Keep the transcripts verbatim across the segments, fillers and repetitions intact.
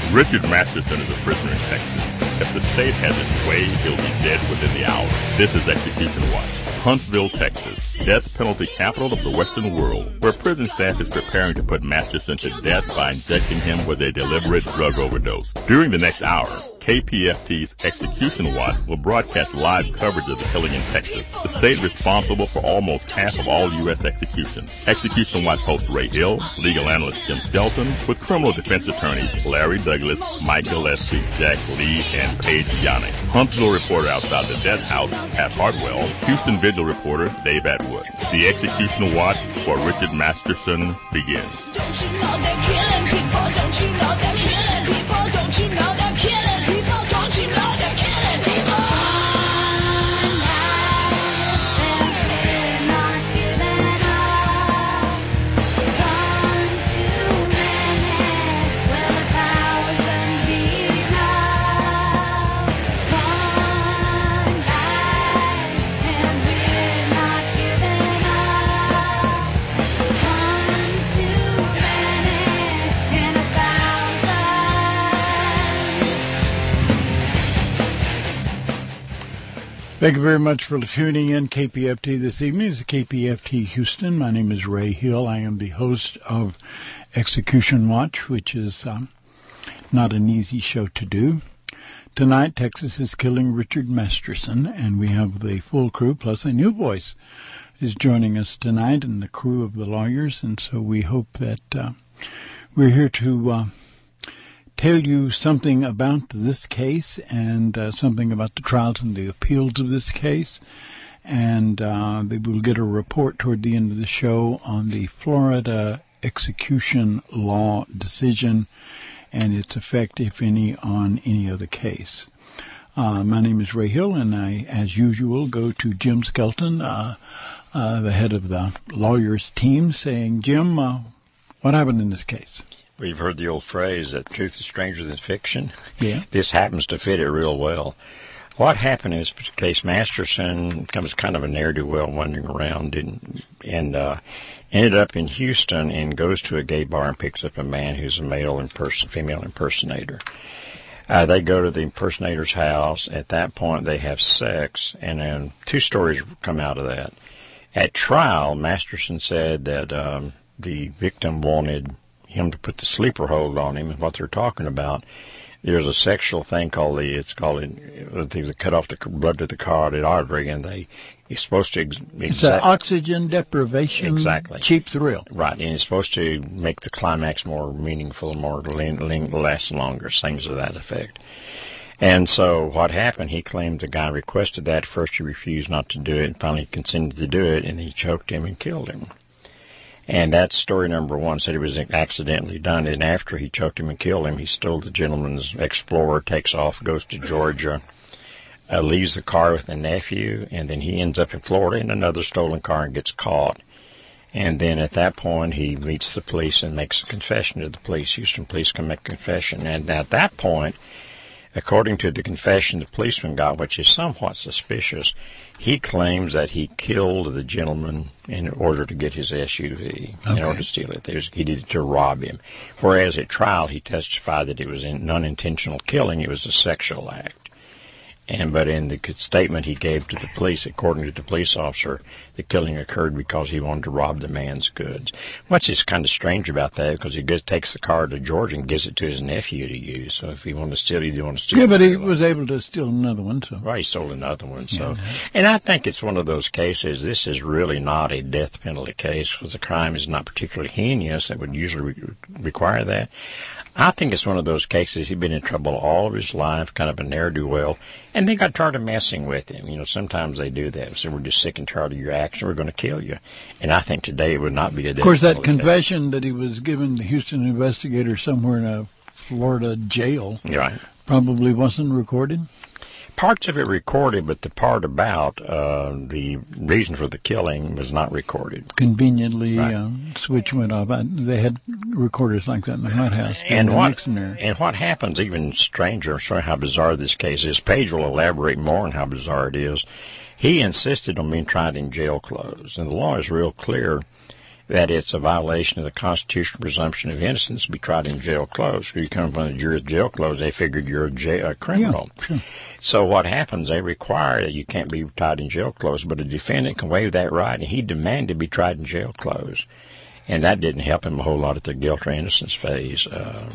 Richard Masterson is a prisoner in Texas. If the state has its way, he'll be dead within the hour. This is Execution Watch. Huntsville, Texas, death penalty capital of the Western world, where prison staff is preparing to put Masterson to death by injecting him with a deliberate drug overdose. During the next hour, K P F T's Execution Watch will broadcast live coverage of the killing in Texas, the state responsible for almost half of all U S executions. Execution Watch host Ray Hill, legal analyst Jim Skelton, with criminal defense attorneys Larry Douglas, Mike Gillespie, Jack Lee, and Paige Yannick. Huntsville reporter outside the death house, Pat Hartwell. Houston Vigil reporter Dave Atwood. The Execution Watch for Richard Masterson begins. Don't you know they're killing people? Don't you know they're killing people? Don't you know they're killing people? Don't you know they're killing people? Thank you very much for tuning in K P F T this evening. It's K P F T Houston. My name is Ray Hill. I am the host of Execution Watch, which is um, not an easy show to do. Tonight, Texas is killing Richard Masterson, and we have the full crew, plus a new voice is joining us tonight, and the crew of the lawyers, and so we hope that uh, we're here to Uh, tell you something about this case and uh, something about the trials and the appeals of this case. And uh, we will get a report toward the end of the show on the Florida execution law decision and its effect, if any, on any other case. Uh, my name is Ray Hill, and I, as usual, go to Jim Skelton, uh, uh, the head of the lawyers team, saying, Jim, uh, what happened in this case? We've heard the old phrase that truth is stranger than fiction. Yeah. This happens to fit it real well. What happened is, case Masterson comes kind of a ne'er-do-well wandering around and, and uh, ended up in Houston and goes to a gay bar and picks up a man who's a male imperson, female impersonator. Uh, they go to the impersonator's house. At that point, they have sex, and then two stories come out of that. At trial, Masterson said that um, the victim wanted him to put the sleeper hold on him, and what they're talking about, there's a sexual thing called the, it's called, they cut off the blood to the carotid artery, and they, it's supposed to, exa- it's an oxygen deprivation, exactly, cheap thrill. Right, and it's supposed to make the climax more meaningful, more last longer, things of that effect. And so what happened, he claimed the guy requested that. First he refused not to do it, and finally consented to do it, and he choked him and killed him. And that's story number one, said he was accidentally done. And after he choked him and killed him, he stole the gentleman's Explorer, takes off, goes to Georgia, uh, leaves the car with a nephew, and then he ends up in Florida in another stolen car and gets caught. And then at that point, he meets the police and makes a confession to the police. Houston police can make a confession. And at that point, according to the confession the policeman got, which is somewhat suspicious, he claims that he killed the gentleman in order to get his S U V, okay, in order to steal it. There's, he did it to rob him. Whereas at trial, he testified that it was an unintentional killing. It was a sexual act. And but in the statement he gave to the police, according to the police officer, the killing occurred because he wanted to rob the man's goods. What's just kind of strange about that, because he gets, takes the car to Georgia and gives it to his nephew to use. So if he wanted to steal, he didn't want to steal. Yeah, but he was able to steal another one. So right, he stole another one. So, yeah. And I think it's one of those cases. This is really not a death penalty case because the crime is not particularly heinous. That would usually re- require that. I think it's one of those cases. He'd been in trouble all of his life, kind of a ne'er-do-well, and they got tired of messing with him. You know, sometimes they do that. So we're just sick and tired of your action. We're going to kill you. And I think today it would not be a death Of course, that penalty confession case. that he was given the Houston investigator somewhere in a Florida jail right. probably wasn't recorded. Parts of it recorded, but the part about uh, the reason for the killing was not recorded. Conveniently, right. uh, switch went off. I, they had recorders like that in the White House. And what, and what happens, even stranger, I'm showing how bizarre this case is. Paige will elaborate more on how bizarre it is. He insisted on being tried in jail clothes, and the law is real clear that it's a violation of the constitutional presumption of innocence to be tried in jail clothes. When you come from the jury's jail clothes, they figured you're a, jail, a criminal. Yeah, sure. So what happens, they require that you can't be tried in jail clothes, but a defendant can waive that right, and he demanded to be tried in jail clothes. And that didn't help him a whole lot at the guilt or innocence phase. Uh,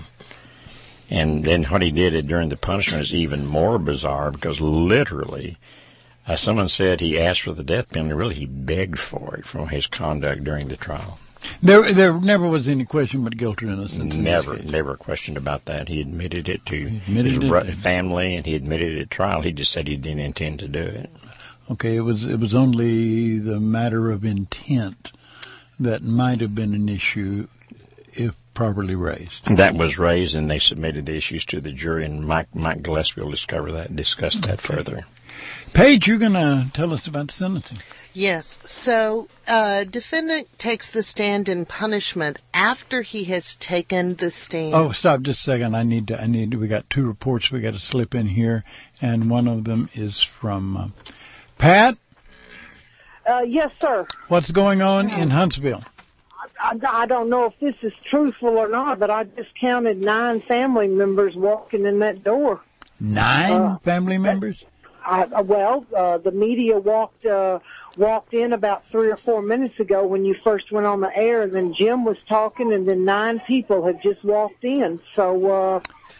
and then what he did during the punishment is even more bizarre, because literally, uh, someone said he asked for the death penalty. Really, he begged for it from his conduct during the trial. There, there never was any question but guilt or innocence. Never, never questioned about that. He admitted it to admitted his it. family, and he admitted it at trial. He just said he didn't intend to do it. Okay, it was it was only the matter of intent that might have been an issue if properly raised. That was raised, and they submitted the issues to the jury, and Mike Mike Gillespie will discover that, discuss that okay. further. Paige, you're going to tell us about sentencing. Yes. So, uh, defendant takes the stand in punishment after he has taken the stand. Oh, stop just a second. I need to, I need to, we got two reports we got to slip in here, and one of them is from uh, Pat. Uh, yes, sir. What's going on in Huntsville? I, I don't know if this is truthful or not, but I just counted nine family members walking in that door. Nine uh, family members? I, well, uh, the media walked uh, walked in about three or four minutes ago when you first went on the air, and then Jim was talking, and then nine people had just walked in. So uh,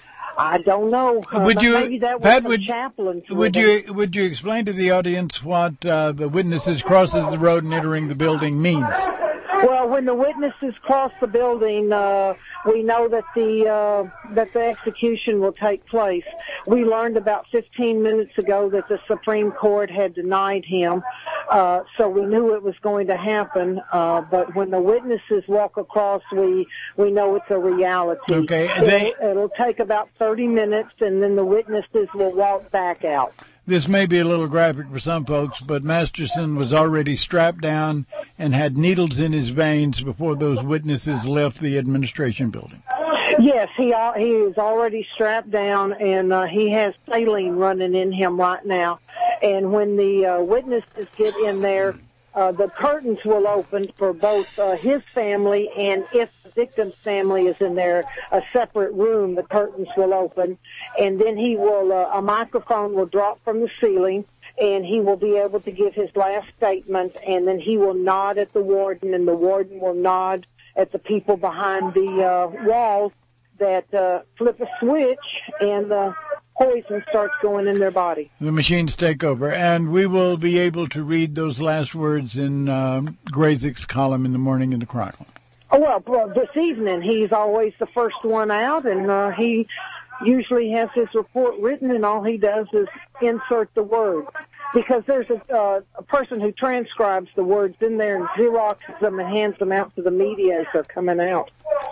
I don't know. Uh, would you, maybe that was Pat, some would, chaplains. would you would you explain to the audience what uh, the witnesses crosses the road and entering the building means? Well, when the witnesses cross the building, uh, we know that the uh, that the execution will take place. We learned about fifteen minutes ago that the Supreme Court had denied him, uh, so we knew it was going to happen. Uh, but when the witnesses walk across, we we know it's a reality. Okay, it'll, they it'll take about thirty minutes, and then the witnesses will walk back out. This may be a little graphic for some folks, but Masterson was already strapped down and had needles in his veins before those witnesses left the administration building. Yes, he he is already strapped down, and uh, he has saline running in him right now. And when the uh, witnesses get in there, uh, the curtains will open for both uh, his family, and if the victim's family is in there, a separate room, the curtains will open. And then he will, uh, a microphone will drop from the ceiling, and he will be able to give his last statement, and then he will nod at the warden, and the warden will nod at the people behind the uh, walls that uh, flip a switch, and the poison starts going in their body. The machines take over, and we will be able to read those last words in uh, Grayzik's column in the morning in the Chronicle. Oh, well, well, this evening he's always the first one out, and uh, he usually has his report written, and all he does is insert the word. Because there's a, uh, a person who transcribes the words in there and Xeroxes them and hands them out to the media as they're coming out.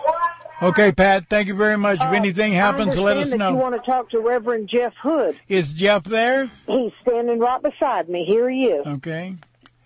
Okay, Pat, thank you very much. If anything happens, let us that know. You want to talk to Reverend Jeff Hood. Is Jeff there? He's standing right beside me. Here he is. Okay.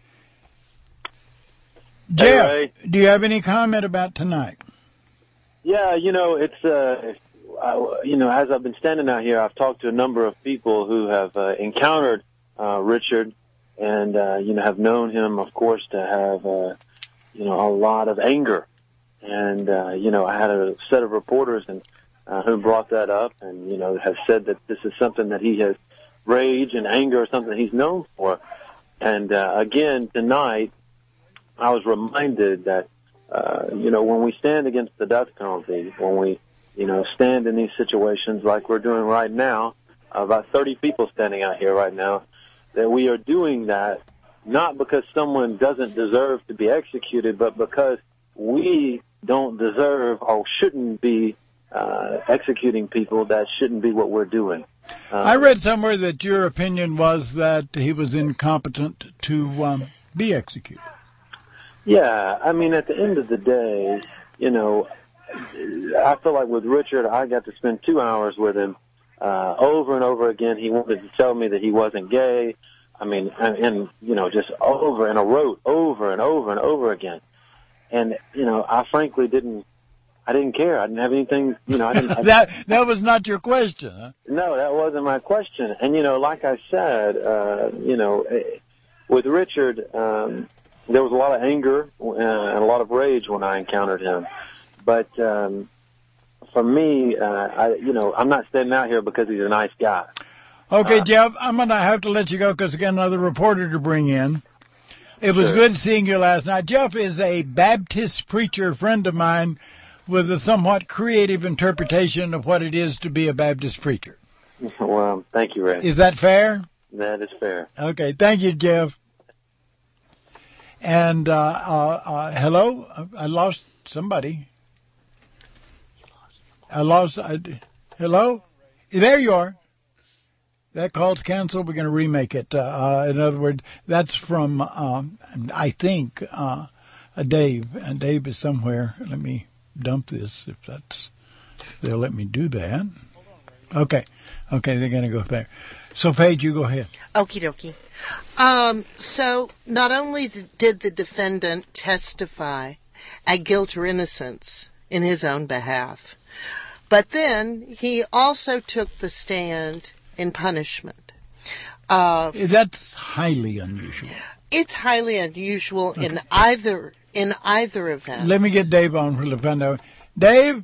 Jeff, Hey, do you have any comment about tonight? Yeah, you know, it's, uh, I, you know, as I've been standing out here, I've talked to a number of people who have uh, encountered uh, Richard and, uh, you know, have known him, of course, to have, uh, you know, a lot of anger. And, uh, you know, I had a set of reporters and uh, who brought that up and, you know, have said that this is something that he has, rage and anger, or something he's known for. And, uh, again, tonight, I was reminded that, uh, you know, when we stand against the death penalty, when we, you know, stand in these situations like we're doing right now, about thirty people standing out here right now, that we are doing that not because someone doesn't deserve to be executed, but because we don't deserve or shouldn't be uh, executing people. That shouldn't be what we're doing. Uh, I read somewhere that your opinion was that he was incompetent to um, be executed. Yeah, I mean, at the end of the day, you know, I feel like with Richard, I got to spend two hours with him uh, over and over again. He wanted to tell me that he wasn't gay. I mean, and, and you know, just over and wrote over and over and over again. And, you know, I frankly didn't, I didn't care. I didn't have anything, you know. I didn't, I, that that was not your question, huh? No, that wasn't my question. And, you know, like I said, uh, you know, with Richard, um, there was a lot of anger uh, and a lot of rage when I encountered him. But um, for me, uh, I, you know, I'm not standing out here because he's a nice guy. Okay, Uh, Jeff, I'm going to have to let you go because I got another reporter to bring in. It was Sure. good seeing you last night. Jeff is a Baptist preacher friend of mine with a somewhat creative interpretation of what it is to be a Baptist preacher. Well, thank you, Ray. Is that fair? That is fair. Okay, thank you, Jeff. And uh, uh, uh, hello, I lost somebody. I lost. I, hello, there you are. That call's canceled. We're going to remake it. Uh, uh, in other words, that's from um, I think uh, uh, Dave, and Dave is somewhere. Let me dump this if that's. They'll let me do that. Okay, okay, they're going to go there. So, Paige, you go ahead. Okie dokie. Um, so not only th- did the defendant testify at guilt or innocence in his own behalf, but then he also took the stand in punishment. Uh, That's highly unusual. it's highly unusual in either in either event. Let me get Dave on for Lefendo. Dave,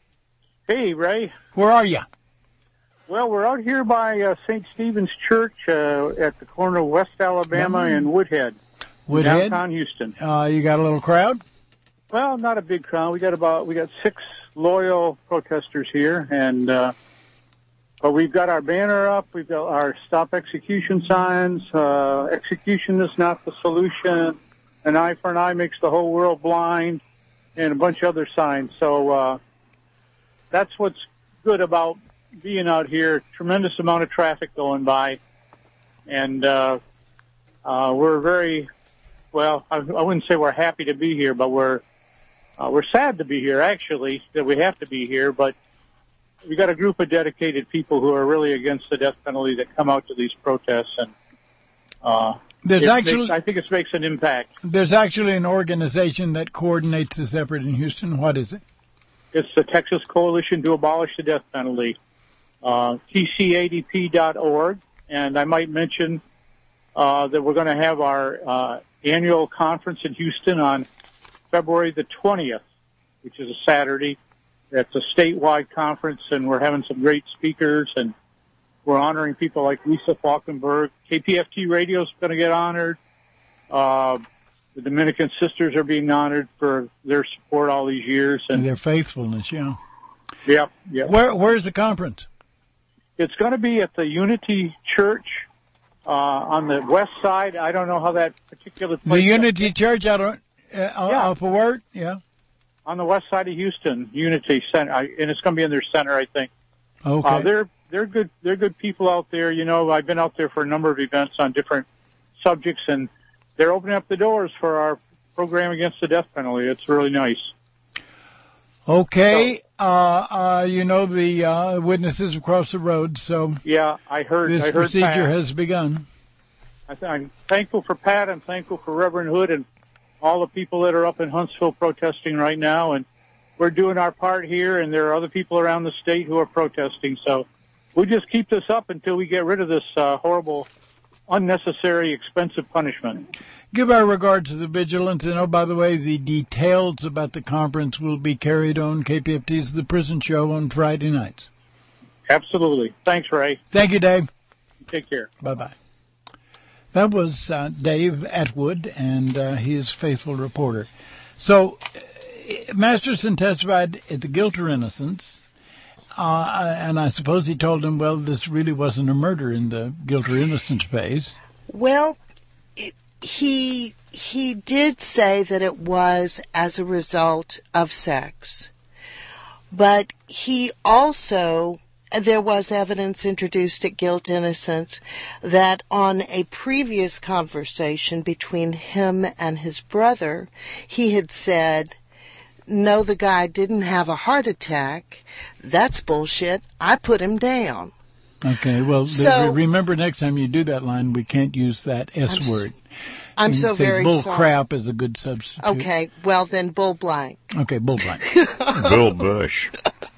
Hey, Ray. where are you? Well, we're out here by uh, Saint Stephen's Church uh, at the corner of West Alabama Mm. and Woodhead, Woodhead. downtown Houston. Uh, you got a little crowd? Well, not a big crowd. We got about we got six loyal protesters here, and uh, but we've got our banner up. We've got our stop execution signs. Uh, execution is not the solution. An eye for an eye makes the whole world blind, and a bunch of other signs. So uh, that's what's good about being out here. Tremendous amount of traffic going by, and uh, uh, we're very well. I, I wouldn't say we're happy to be here, but we're uh, we're sad to be here. Actually, that we have to be here, but we got a group of dedicated people who are really against the death penalty that come out to these protests, and uh, There's it actually makes, I think it makes an impact. there's actually an organization that coordinates this effort in Houston. What is it? It's the Texas Coalition to Abolish the Death Penalty, uh, T C A D P dot org. And I might mention uh, that we're going to have our uh, annual conference in Houston on February the twentieth, which is a Saturday. It's a statewide conference, and we're having some great speakers, and we're honoring people like Lisa Falkenberg. K P F T Radio is going to get honored. Uh, the Dominican Sisters are being honored for their support all these years. And Their faithfulness, yeah. Yep, yep. Where Where's the conference? It's going to be at the Unity Church uh, on the west side. I don't know how that particular place The Unity Church out of, uh, Yeah. off of Word? Yeah. on the west side of Houston, Unity Center, I, and it's going to be in their center, I think. Okay. Uh, they're they're good. They're good people out there. You know, I've been out there for a number of events on different subjects, and they're opening up the doors for our program against the death penalty. It's really nice. Okay. Uh, uh, you know the uh, witnesses across the road, so Yeah, I heard. this I heard procedure Pat. has begun. I th- I'm thankful for Pat. I'm thankful for Reverend Hood and all the people that are up in Huntsville protesting right now. And we're doing our part here, and there are other people around the state who are protesting. So we just keep this up until we get rid of this uh, horrible, unnecessary, expensive punishment. Give our regards to the vigilance. And, oh, by the way, the details about the conference will be carried on K P F T's The Prison Show on Friday nights. Absolutely. Thanks, Ray. Thank you, Dave. Take care. Bye-bye. That was uh, Dave Atwood, and uh, he is a faithful reporter. So, uh, Masterson testified at the guilt or innocence, uh, and I suppose he told him, well, this really wasn't a murder in the guilt or innocence phase. Well, it, he he did say that it was as a result of sex, but he also, there was evidence introduced at guilt innocence that on a previous conversation between him and his brother, he had said, no, the guy didn't have a heart attack. That's bullshit. I put him down. Okay, well, th- So- remember next time you do that line, we can't use that S I'm s- word. I'm You so say very bull sorry. crap is a good substitute. Okay, well then bull blank. Okay, bull blank. Bill Bush.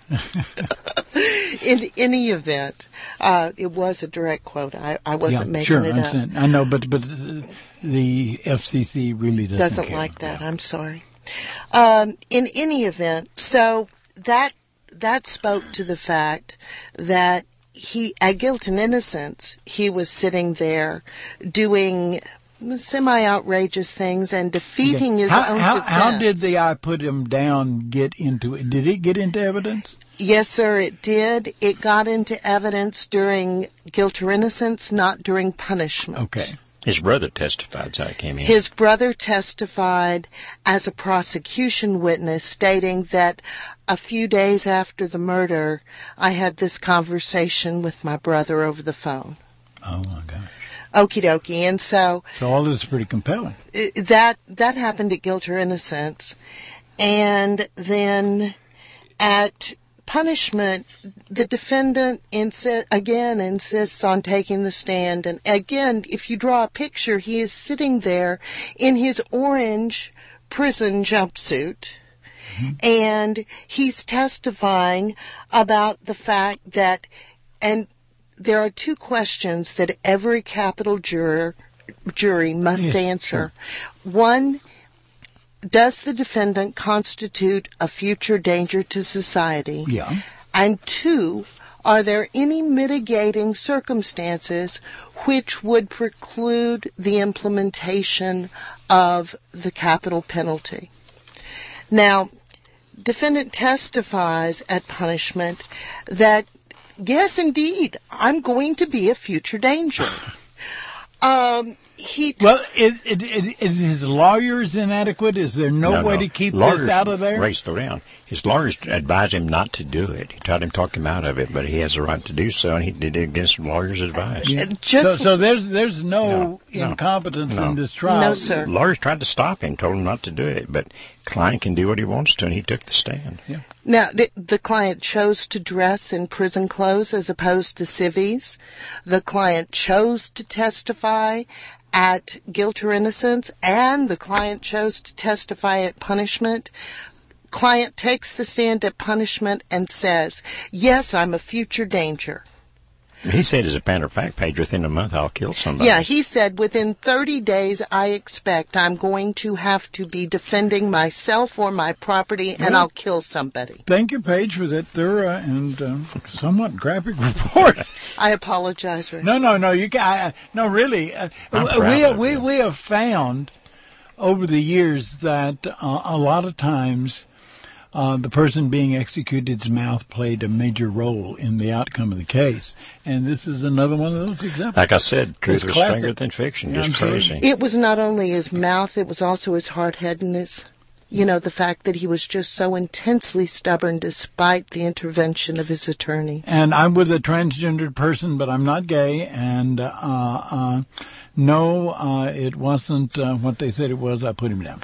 In any event, uh, it was a direct quote. I, I wasn't yeah, making sure, it I'm up. saying, I know, but but uh, the F C C really doesn't, doesn't care. like that. Yeah. I'm sorry. Um, in any event, so that that spoke to the fact that he, at Guilt and Innocence, he was sitting there doing semi-outrageous things and defeating his how, own how, defense. how did the I put him down get into it? Did it get into evidence? Yes, sir, it did. It got into evidence during Guilt or Innocence, not during punishment. Okay. His brother testified, so it came in. His brother testified as a prosecution witness, stating that a few days after the murder, I had this conversation with my brother over the phone. Oh, my gosh. Okie dokie. And so So all this is pretty compelling. i- that that happened at Guilt or Innocence. And then at punishment, the defendant insi- again insists on taking the stand. And again, if you draw a picture, he is sitting there in his orange prison jumpsuit. Mm-hmm. And he's testifying about the fact that, and there are two questions that every capital juror, jury must Yes, answer. One, does the defendant constitute a future danger to society? Yeah. And two, are there any mitigating circumstances which would preclude the implementation of the capital penalty? Now, defendant testifies at punishment that, yes, indeed, I'm going to be a future danger. Um, he t- Well, is, is, is his lawyers inadequate? Is there no, No, way no. to keep Lawyers, this out of there? Ray, slow down. His lawyers advised him not to do it. He tried to talk him out of it, but he has a right to do so, and he did it against the lawyer's advice. Yeah. just so, so there's there's no, No, no, incompetence no. in this trial. No, sir. Lawyers tried to stop him, told him not to do it, but client can do what he wants to, and he took the stand. Yeah. Now, th- the client chose to dress in prison clothes as opposed to civvies. The client chose to testify at Guilt or Innocence, and the client chose to testify at punishment. Client takes the stand at punishment and says, yes, I'm a future danger. He said, as a matter of fact, Paige, within a month I'll kill somebody. Yeah, he said, within thirty days, I expect I'm going to have to be defending myself or my property, and Yeah. I'll kill somebody. Thank you, Paige, for that thorough and um, somewhat graphic report. I apologize, Ray. No, no, no. You can. I, no, really. Uh, I'm we proud of we you. we have found over the years that uh, a lot of times uh, the person being executed's mouth played a major role in the outcome of the case, and this is another one of those examples. Like I said, truth It's is classic. stranger than fiction. Yeah, Just I'm crazy. It was not only his mouth, it was also his hard-headedness. You know, the fact that he was just so intensely stubborn despite the intervention of his attorney. And I'm with a transgendered person, but I'm not gay. And uh, uh, no, uh, it wasn't uh, what they said it was. I put him down.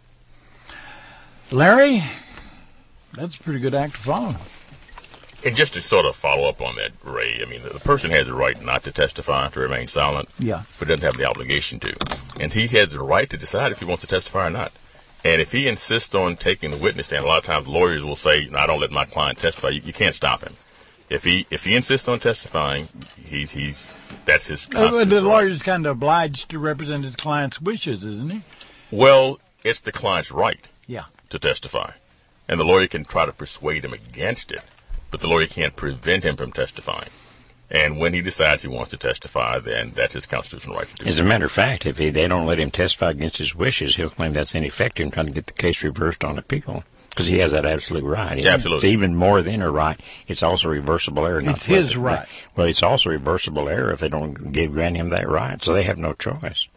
Larry, that's a pretty good act to follow. And just to sort of follow up on that, Ray, I mean, the person has the right not to testify, to remain silent, Yeah. but doesn't have the obligation to. And he has the right to decide if he wants to testify or not. And if he insists on taking the witness stand, a lot of times lawyers will say, no, I don't let my client testify. You, you can't stop him. If he if he insists on testifying, he's he's that's his Uh, constitutional the right. lawyer's kind of obliged to represent his client's wishes, isn't he? Well, it's the client's right Yeah. to testify. And the lawyer can try to persuade him against it, but the lawyer can't prevent him from testifying. And when he decides he wants to testify, then that's his constitutional right to do As so. a matter of fact, if he, they don't let him testify against his wishes, he'll claim that's ineffective and trying to get the case reversed on appeal. Because he has that absolute right. Yeah, absolutely. It's even more than a right. It's also reversible error. not It's to let his it- right. Well, it's also reversible error if they don't give grant him that right. So they have no choice.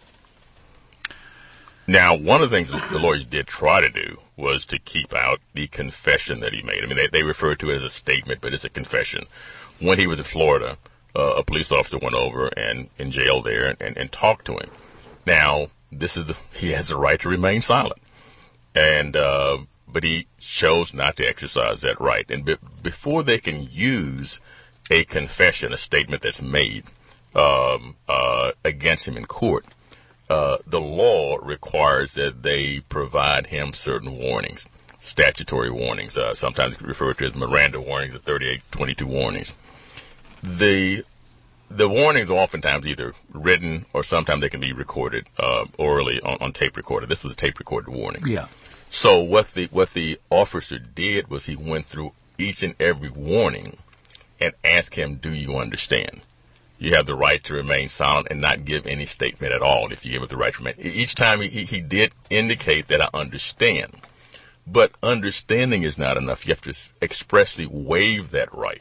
Now, one of the things that the lawyers did try to do was to keep out the confession that he made. I mean, they, they refer to it as a statement, but it's a confession. When he was in Florida, uh, a police officer went over and in jail there and, and, and talked to him. Now, this is the, he has the right to remain silent, and uh, but he chose not to exercise that right. And be, before they can use a confession, a statement that's made um, uh, against him in court, Uh, the law requires that they provide him certain warnings, statutory warnings, uh, sometimes referred to as Miranda warnings or thirty-eight twenty-two warnings. The the warnings are oftentimes either written or sometimes they can be recorded uh, orally on, on tape recorder. This was a tape recorded warning. Yeah. So what the what the officer did was he went through each and every warning and asked him, "Do you understand? You have the right to remain silent and not give any statement at all if you give it the right to remain." Each time he, he did indicate that I understand. But understanding is not enough. You have to expressly waive that right.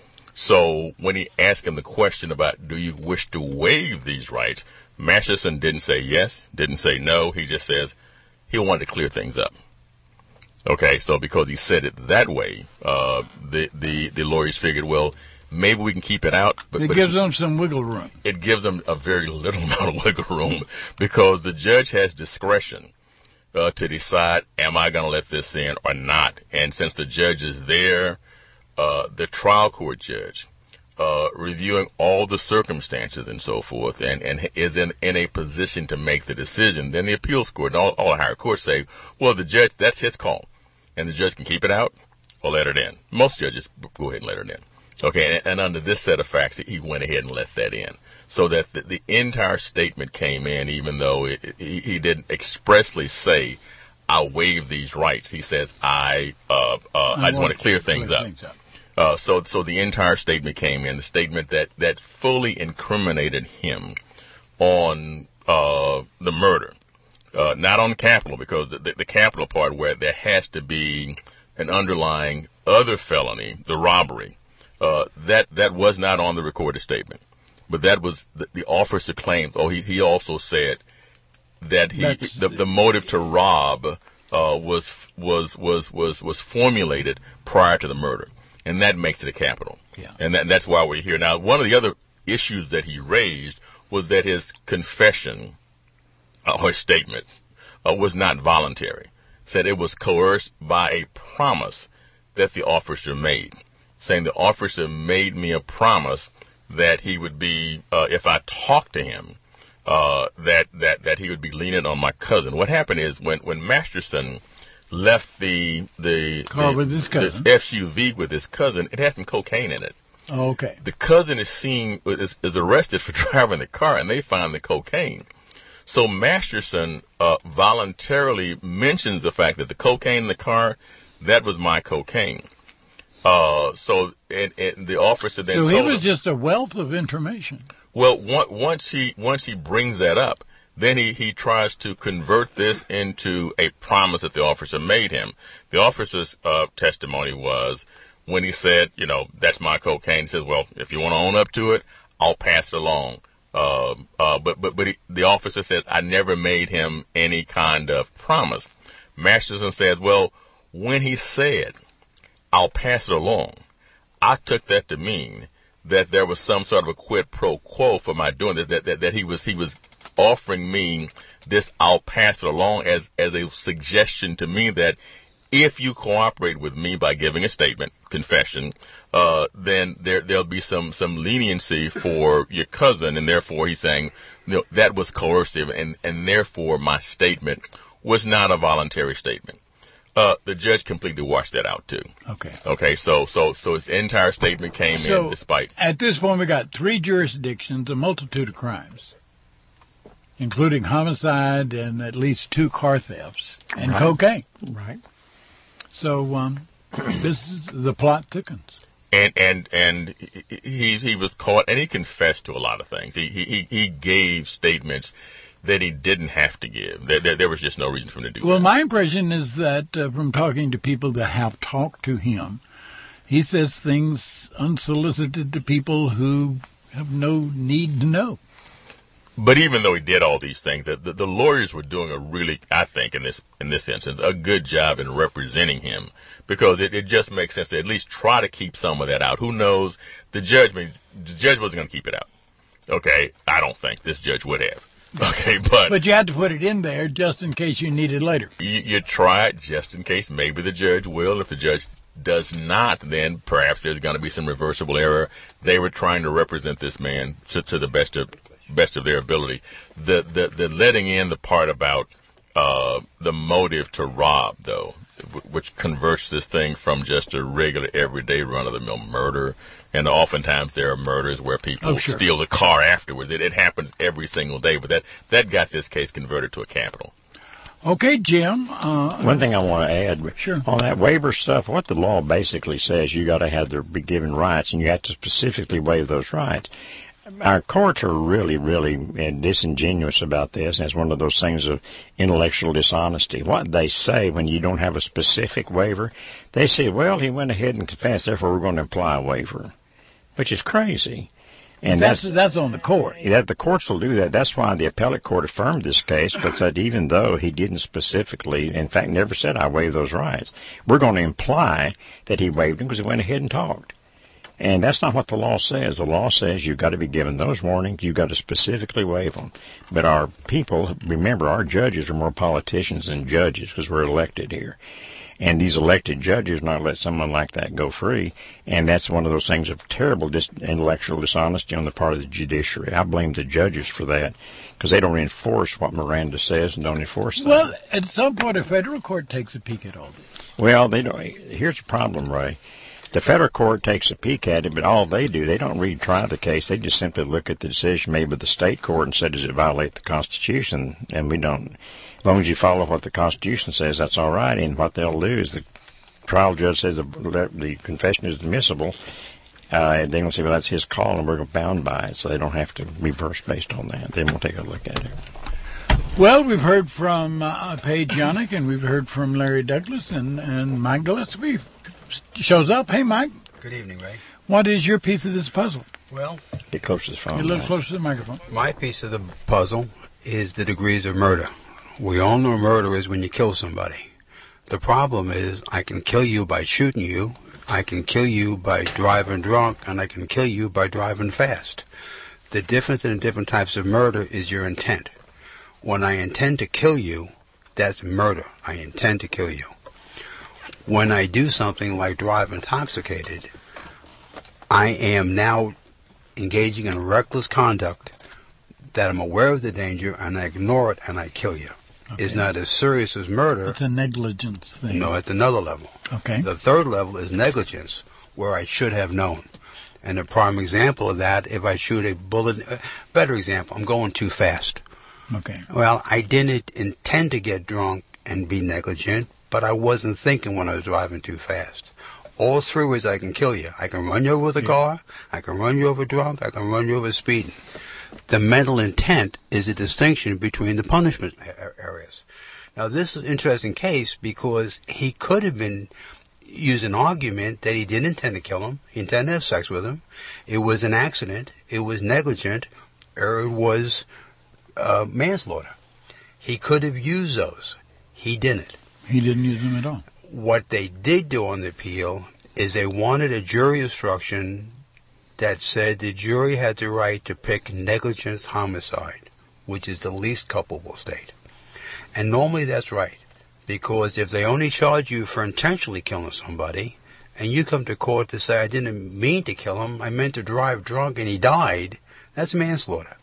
So when he asked him the question about, do you wish to waive these rights, Masterson didn't say yes, didn't say no. He just says he wanted to clear things up. Okay, so because he said it that way, uh, the, the, the lawyers figured, well, maybe we can keep it out. But it but gives them some wiggle room. It gives them a very little amount of wiggle room because the judge has discretion uh, to decide, am I going to let this in or not? And since the judge is there, uh, the trial court judge, uh, reviewing all the circumstances and so forth, and, and is in, in a position to make the decision, then the appeals court and all, all the higher courts say, well, the judge, that's his call. And the judge can keep it out or let it in. Most judges go ahead and let it in. Okay, and, and under this set of facts, he went ahead and let that in. So that the, the entire statement came in, even though it, it, he, he didn't expressly say, I waive these rights. He says, I uh, uh, I, I just want to clear things up. Things up. Uh, so so the entire statement came in, the statement that, that fully incriminated him on uh, the murder. Uh, not on the capital, because the, the, the capital part where there has to be an underlying other felony, the robbery, uh, that, that was not on the recorded statement. But that was the, the officer claimed. Oh, he, he also said that he the, the motive to rob uh, was was was was was formulated prior to the murder, and that makes it a capital. Yeah. And that, that's why we're here now. One of the other issues that he raised was that his confession uh, or his statement uh, was not voluntary. Said it was coerced by a promise that the officer made, saying the officer made me a promise that he would be, uh, if I talked to him, uh, that, that, that he would be leaning on my cousin. What happened is when, when Masterson left the, the, car the, with his cousin. the S U V with his cousin, it had some cocaine in it. Oh, okay. The cousin is seen, is, is arrested for driving the car, and they find the cocaine. So Masterson, uh, voluntarily mentions the fact that the cocaine in the car, that was my cocaine. Uh, so, and, and the officer then So told he was him, just a wealth of information. well, one, once he, once he brings that up, then he, he tries to convert this into a promise that the officer made him. The officer's, uh, testimony was when he said, you know, that's my cocaine, he says, well, if you want to own up to it, I'll pass it along. Uh, uh, but, but, but he, the officer says, I never made him any kind of promise. Masterson says, well, when he said, I'll pass it along, I took that to mean that there was some sort of a quid pro quo for my doing this, that, that, that he was, he was offering me this, I'll pass it along as, as a suggestion to me that if you cooperate with me by giving a statement, confession, uh, then there, there'll be some, some leniency for your cousin. And therefore he's saying, you know, that was coercive and, and therefore my statement was not a voluntary statement. Uh, the judge completely washed that out too. Okay. Okay. So, so, so his entire statement came So in despite. At this point, we got three jurisdictions, a multitude of crimes, including homicide and at least two car thefts and Right. cocaine. Right. So um, this is the plot thickens. And, and, and he, he was caught and he confessed to a lot of things. He, he, he gave statements that he didn't have to give. There, there, there was just no reason for him to do Well, that. my impression is that uh, from talking to people that have talked to him, he says things unsolicited to people who have no need to know. But even though he did all these things, the, the, the lawyers were doing a really, I think, in this in this instance, a good job in representing him, because it, it just makes sense to at least try to keep some of that out. Who knows? The judge, the judge wasn't going to keep it out. Okay, I don't think this judge would have. Okay, but But you had to put it in there just in case you need it later. you, you try it just in case. Maybe the judge will. If the judge does not, then perhaps there's going to be some reversible error. They were trying to represent this man to, to the best of best of their ability. The the the letting in the part about uh, the motive to rob, though, w- which converts this thing from just a regular everyday run of the mill murder And oftentimes there are murders where people Oh, sure. steal the car afterwards. It, it happens every single day, but that, that got this case converted to a capital. Okay, Jim. Uh, One thing I want to add, Sure. on that waiver stuff, what the law basically says, you got to have the be given rights, and you have to specifically waive those rights. Our courts are really, really uh, disingenuous about this, and it's one of those things of intellectual dishonesty. What they say when you don't have a specific waiver, they say, well, he went ahead and confessed, therefore we're going to apply a waiver, which is crazy. And that's, that's that's on the court. that the courts will do that. That's why the appellate court affirmed this case, but said even though he didn't specifically, in fact, never said I waive those rights, we're going to imply that he waived them because he went ahead and talked. And that's not what the law says. The law says you've got to be given those warnings. You've got to specifically waive them. But our people, remember, our judges are more politicians than judges because we're elected here. And these elected judges not let someone like that go free. And that's one of those things of terrible dis- intellectual dishonesty on the part of the judiciary. I blame the judges for that because they don't enforce what Miranda says and don't enforce that. Well, at some point, a federal court takes a peek at all this. Well, they don't. Here's the problem, Ray. The federal court takes a peek at it, but all they do, they don't retry the case. They just simply look at the decision made by the state court and say, does it violate the Constitution? And we don't. As long as you follow what the Constitution says, that's all right. And what they'll do is the trial judge says the, the confession is admissible. Uh, and they don't say, well, that's his call, and we're bound by it. So they don't have to reverse based on that. They won't take a look at it. Well, we've heard from uh, Paige Yannick, and we've heard from Larry Douglas, and, and Mike Gillespie shows up. Hey, Mike. Good evening, Ray. What is your piece of this puzzle? Well, Get close to the phone. Get a little Mike. closer to the microphone. my piece of the puzzle is the degrees of murder. We all know murder is when you kill somebody. The problem is I can kill you by shooting you, I can kill you by driving drunk, and I can kill you by driving fast. The difference in different types of murder is your intent. When I intend to kill you, that's murder. I intend to kill you. When I do something like drive intoxicated, I am now engaging in reckless conduct that I'm aware of the danger and I ignore it and I kill you. Okay. It's not as serious as murder. It's a negligence thing. No, it's another level. Okay. The third level is negligence, where I should have known. And a prime example of that, if I shoot a bullet, uh, better example, I'm going too fast. Okay. Well, I didn't intend to get drunk and be negligent, but I wasn't thinking when I was driving too fast. All three ways I can kill you. I can run you over with a Yeah. car, I can run you over drunk, I can run you over speeding. The mental intent is a distinction between the punishment a- areas. Now, this is an interesting case because he could have been using an argument that he didn't intend to kill him. He intended to have sex with him. It was an accident. It was negligent. Or it was uh, manslaughter. He could have used those. He didn't. He didn't use them at all. What they did do on the appeal is they wanted a jury instruction that said the jury had the right to pick negligence homicide, which is the least culpable state. And normally that's right, because if they only charge you for intentionally killing somebody, and you come to court to say, I didn't mean to kill him, I meant to drive drunk and he died, that's manslaughter.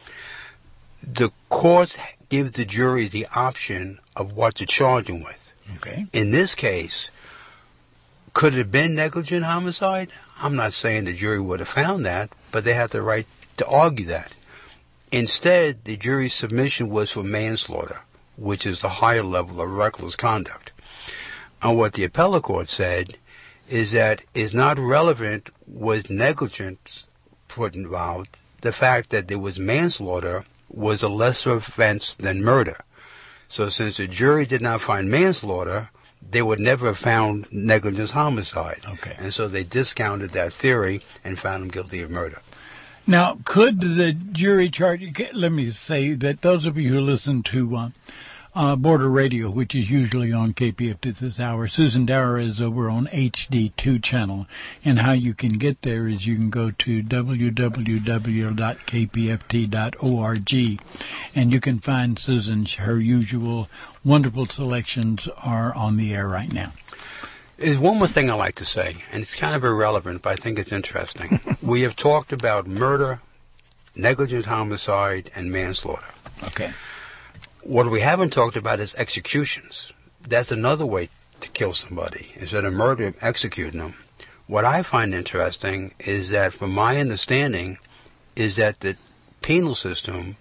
The courts give the jury the option of what to charge him with. Okay. In this case, could it have been negligent homicide? I'm not saying the jury would have found that, but they had the right to argue that. Instead, the jury's submission was for manslaughter, which is the higher level of reckless conduct. And what the appellate court said is that it's not relevant was negligence put involved. The fact that there was manslaughter was a lesser offense than murder. So since the jury did not find manslaughter, they would never have found negligence homicide. Okay. And so they discounted that theory and found him guilty of murder. Now, could the jury charge? Let me say that those of you who listen to uh, uh, Border Radio, which is usually on K P F T this hour, Susan Dower is over on H D two channel, and how you can get there is you can go to w w w dot k p f t dot org, and you can find Susan. Her usual wonderful selections are on the air right now. There's one more thing I like to say, and it's kind of irrelevant, but I think it's interesting. We have talked about murder, negligent homicide, and manslaughter. Okay. What we haven't talked about is executions. That's another way to kill somebody. Instead of murder, executing them. What I find interesting is that, from my understanding, is that the penal system,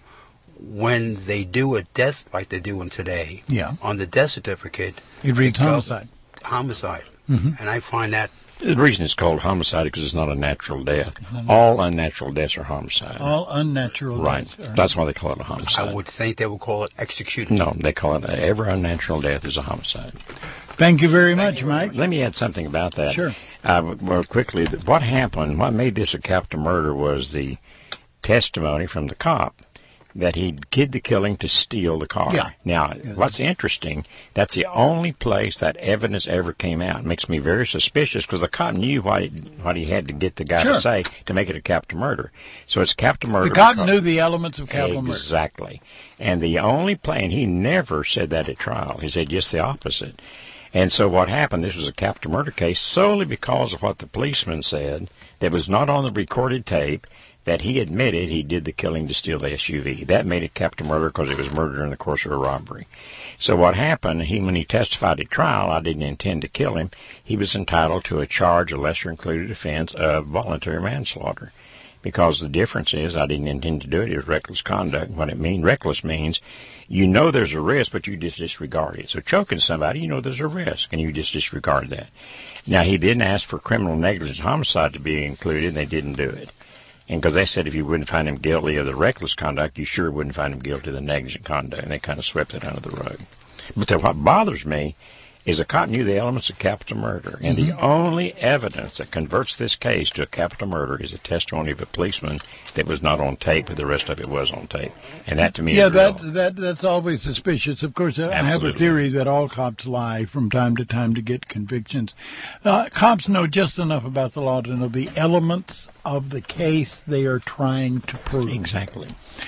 when they do a death like they're doing today, Yeah. on the death certificate, It reads goes- homicide. Homicide. Mhm. And I find that The reason it's called homicide is because it's not a natural death. All unnatural deaths are homicide. All unnatural Right. deaths are- That's why they call it a I homicide. would think they would call it execution. No, they call it every unnatural death is a homicide. Thank you very much, Mike. Let me add something about that. Sure. Uh, well, quickly, th- what happened, what made this a capital murder was the testimony from the cop that he did the killing to steal the car. Yeah. Now, what's interesting, that's the only place that evidence ever came out. It makes me very suspicious because the cop knew what he, what he had to get the guy Sure. to say to make it a capital murder. So it's capital murder. The cop because- knew the elements of capital murder. Exactly. And the only play, and he never said that at trial. He said just the opposite. And so what happened, this was a capital murder case solely because of what the policeman said that was not on the recorded tape, that he admitted he did the killing to steal the S U V. That made it capital murder because it was murder in the course of a robbery. So what happened, he when he testified at trial, I didn't intend to kill him, he was entitled to a charge, a lesser included offense of voluntary manslaughter. Because the difference is, I didn't intend to do it, it was reckless conduct. What it means, reckless means, you know there's a risk, but you just disregard it. So choking somebody, you know there's a risk, and you just disregard that. Now, he didn't ask for criminal negligence homicide to be included, and they didn't do it. And because they said if you wouldn't find him guilty of the reckless conduct, you sure wouldn't find him guilty of the negligent conduct, and they kind of swept it under the rug. But the, what bothers me is the cop knew the elements of capital murder, and Mm-hmm. the only evidence that converts this case to a capital murder is a testimony of a policeman that was not on tape, but the rest of it was on tape. And that to me Yeah, is real. that that that's always suspicious. Of course, I have a Absolutely. theory that all cops lie from time to time to get convictions. Uh, cops know just enough about the law to know the elements of the case they are trying to prove. Exactly.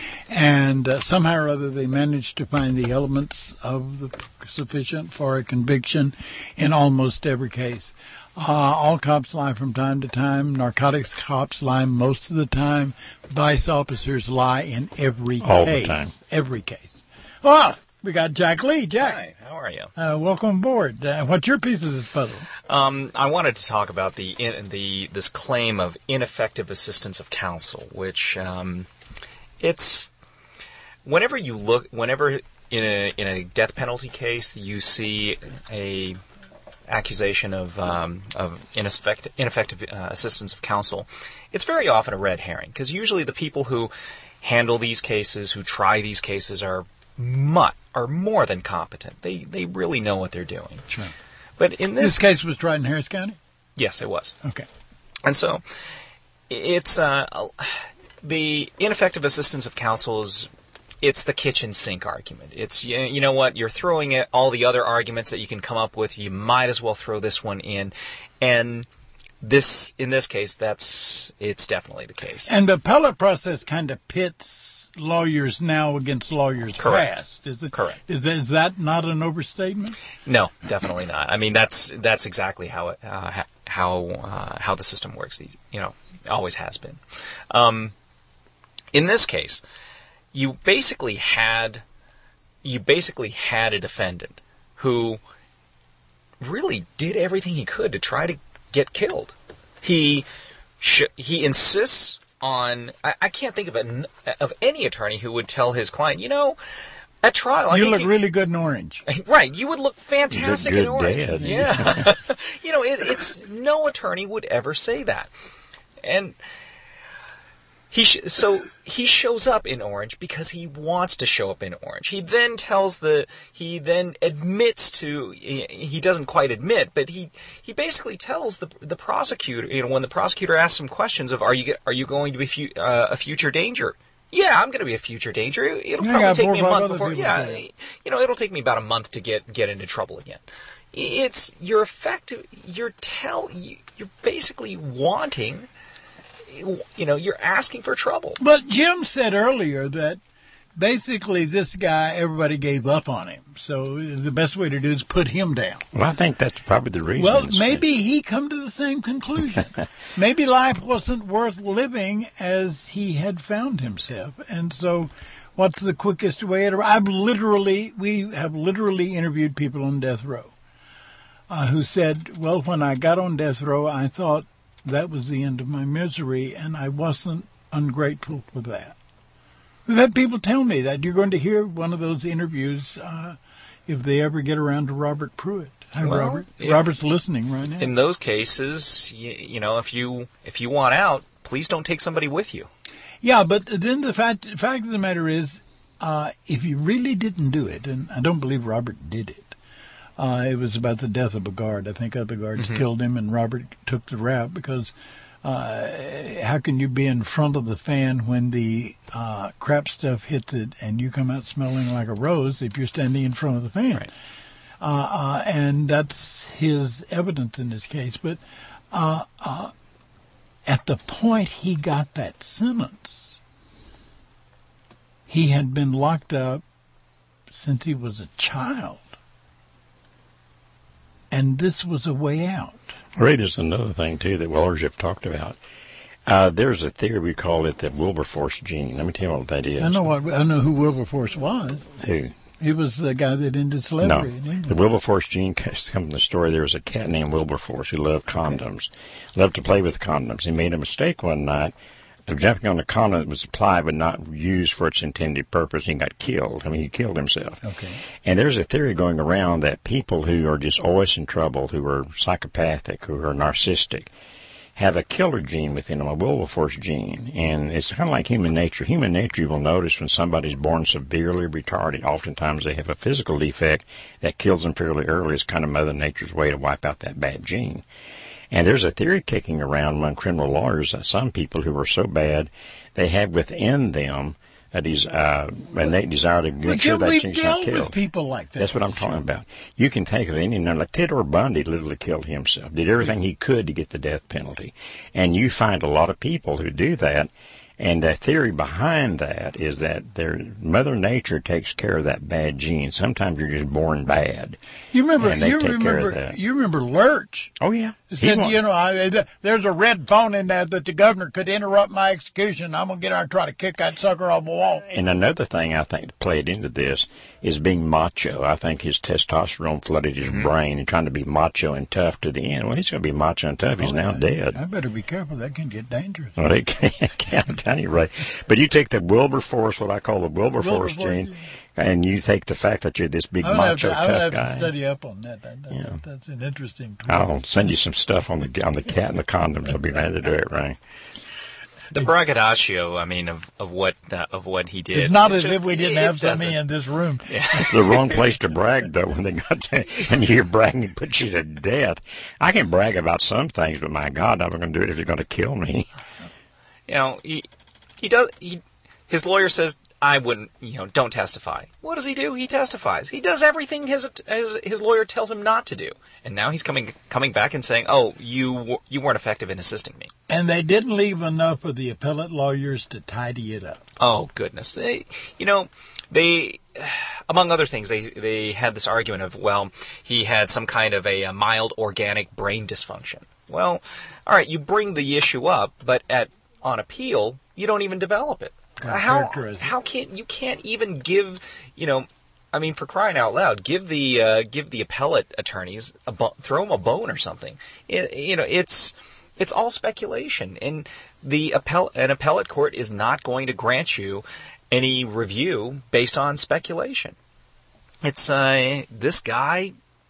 And uh, somehow or other they manage to find the elements of the sufficient for a conviction in almost every case. Uh, all cops lie from time to time. Narcotics cops lie most of the time. Vice officers lie in every All the case. time. Every case. Well, we got Jack Lee. Jack, Hi, how are you? uh, welcome aboard. Uh, what's your piece of this puzzle? Um, I wanted to talk about the in, the this claim of ineffective assistance of counsel, which um, it's whenever you look, whenever in a in a death penalty case you see a accusation of um, of ineffective, ineffective uh, assistance of counsel, it's very often a red herring because usually the people who handle these cases, who try these cases, are much are more than competent. They they really know what they're doing. Sure. But in This this, case was tried in Harris County? yes, it was. Okay. And so, it's uh, the ineffective assistance of counsel is it's the kitchen sink argument. It's you you know what, you're throwing at all the other arguments that you can come up with. You might as well throw this one in, and this in this case, that's it's definitely the case. And the appellate process kind of pits lawyers now against lawyers Correct. past. Is it, Correct. Is that, is that not an overstatement? No, definitely not. I mean, that's that's exactly how it uh, ha- how uh, how the system works. These you know always has been. Um, in this case, you basically had you basically had a defendant who really did everything he could to try to get killed. He sh- he insists on. I, I can't think of an, of any attorney who would tell his client, you know, at trial, I You think look you- really good in orange. Right, you would look fantastic good in orange. dead. Yeah, you know, it, it's no attorney would ever say that, and he sh- so he shows up in orange because he wants to show up in orange. He then tells the he then admits to he, he doesn't quite admit, but he he basically tells the the prosecutor, you know, when the prosecutor asks him questions of are you are you going to be fu- uh, a future danger? Yeah, I'm going to be a future danger. It'll Yeah, probably got take four me or a five month other before. people Yeah, say you know, it'll take me about a month to get get into trouble again. It's you're effective. You're tell. You're basically wanting. You know, you're asking for trouble. But Jim said earlier that basically this guy, everybody gave up on him. So the best way to do is put him down. Well, I think that's probably the reason. Well, it's- maybe he come to the same conclusion. Maybe life wasn't worth living as he had found himself. And so what's the quickest way? To, I've literally, we have literally interviewed people on death row. uh, who said, well, when I got on death row, I thought that was the end of my misery, and I wasn't ungrateful for that. We've had people tell me that. You're going to hear one of those interviews uh, if they ever get around to Robert Pruitt. Hi, well, Robert. if, Robert's listening right now. In those cases, you, you know, if you if you want out, please don't take somebody with you. Yeah, but then the fact fact of the matter is, uh, if you really didn't do it, and I don't believe Robert did it, uh, it was about the death of a guard. I think other guards Mm-hmm. killed him, and Robert took the rap because uh, how can you be in front of the fan when the uh, crap stuff hits it and you come out smelling like a rose if you're standing in front of the fan? Right. Uh, uh, and that's his evidence in this case. But uh, uh, at the point he got that sentence, he had been locked up since he was a child. And this was a way out. Ray, there's another thing, too, that Wellers have talked about. Uh, there's a theory, we call it the Wilberforce gene. Let me tell you what that is. I know what I know who Wilberforce was. Who? He was the guy that ended slavery in No, England. the Wilberforce gene comes from the story. There was a cat named Wilberforce who loved condoms, loved to play with condoms. He made a mistake one night of jumping on a condom that was applied but not used for its intended purpose. He got killed. I mean, he killed himself. Okay. And there's a theory going around that people who are just always in trouble, who are psychopathic, who are narcissistic, have a killer gene within them, a Wilberforce gene. And it's kind of like human nature. Human nature, you will notice when somebody's born severely retarded, oftentimes they have a physical defect that kills them fairly early. It's kind of Mother Nature's way to wipe out that bad gene. And there's a theory kicking around among criminal lawyers that some people who are so bad, they have within them a des- uh, innate desire to make But sure yeah, that we've gene's not dealt killed. with people like that. That's what I'm talking about. You can think of any number. Like Theodore Bundy literally killed himself, did everything he could to get the death penalty. And you find a lot of people who do that. And the theory behind that is that their Mother Nature takes care of that bad gene. Sometimes you're just born bad. You remember? And they You take care of remember? that. You remember Lurch? Oh, yeah. He He said, wa- you know, I, there's a red phone in there that the governor could interrupt my execution. I'm gonna get out and try to kick that sucker off the wall. And another thing I think that played into this is being macho. I think his testosterone flooded his Mm-hmm. brain and trying to be macho and tough to the end. Well, he's going to be macho and tough. He's Oh, now yeah. dead. I better be careful. That can get dangerous. Well, it can't, I'm telling you, Ray. But you take the Wilberforce, what I call the Wilberforce, Wilberforce, gene, yeah. and you take the fact that you're this big I would have macho to, I would tough have guy. to study up on that. that, that Yeah. That's an interesting twist. I'll send you some stuff on the on the cat and the condoms. I'll be glad to do it, Ray. The braggadocio, I mean, of of what uh, of what he did. It's not It's as just- if we didn't it have so doesn't- many in this room. It's the wrong place to brag, though, when they got to, and you hear bragging and put you to death. I can brag about some things, but my God, I'm not going to do it if you're going to kill me. You know, he he does. He his lawyer says, I wouldn't. You know, don't testify. What does he do? He testifies. He does everything his his, his lawyer tells him not to do. And now he's coming coming back and saying, oh, you you weren't effective in assisting me. And they didn't leave enough of the appellate lawyers to tidy it up. Oh goodness, they, you know, they, among other things, they they had this argument of, well, he had some kind of a, a mild organic brain dysfunction. Well, all right, you bring the issue up, but at on appeal, you don't even develop it. Gotta How characterize it. how can't you can't even give, you know, I mean, for crying out loud, give the uh, give the appellate attorneys a bo- throw them a bone or something. It, you know, it's. It's all speculation, and the appell- an appellate court is not going to grant you any review based on speculation. It's uh, this guy,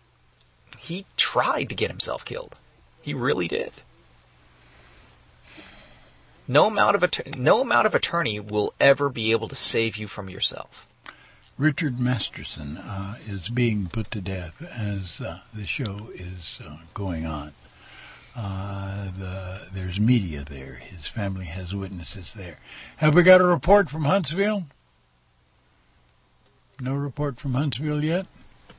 he tried to get himself killed. He really did. No amount of att- no amount of attorney will ever be able to save you from yourself. Richard Masterson uh, is being put to death as uh, the show is uh, going on. Uh, the, there's media there. His family has witnesses there. Have we got a report from Huntsville? No report from Huntsville yet?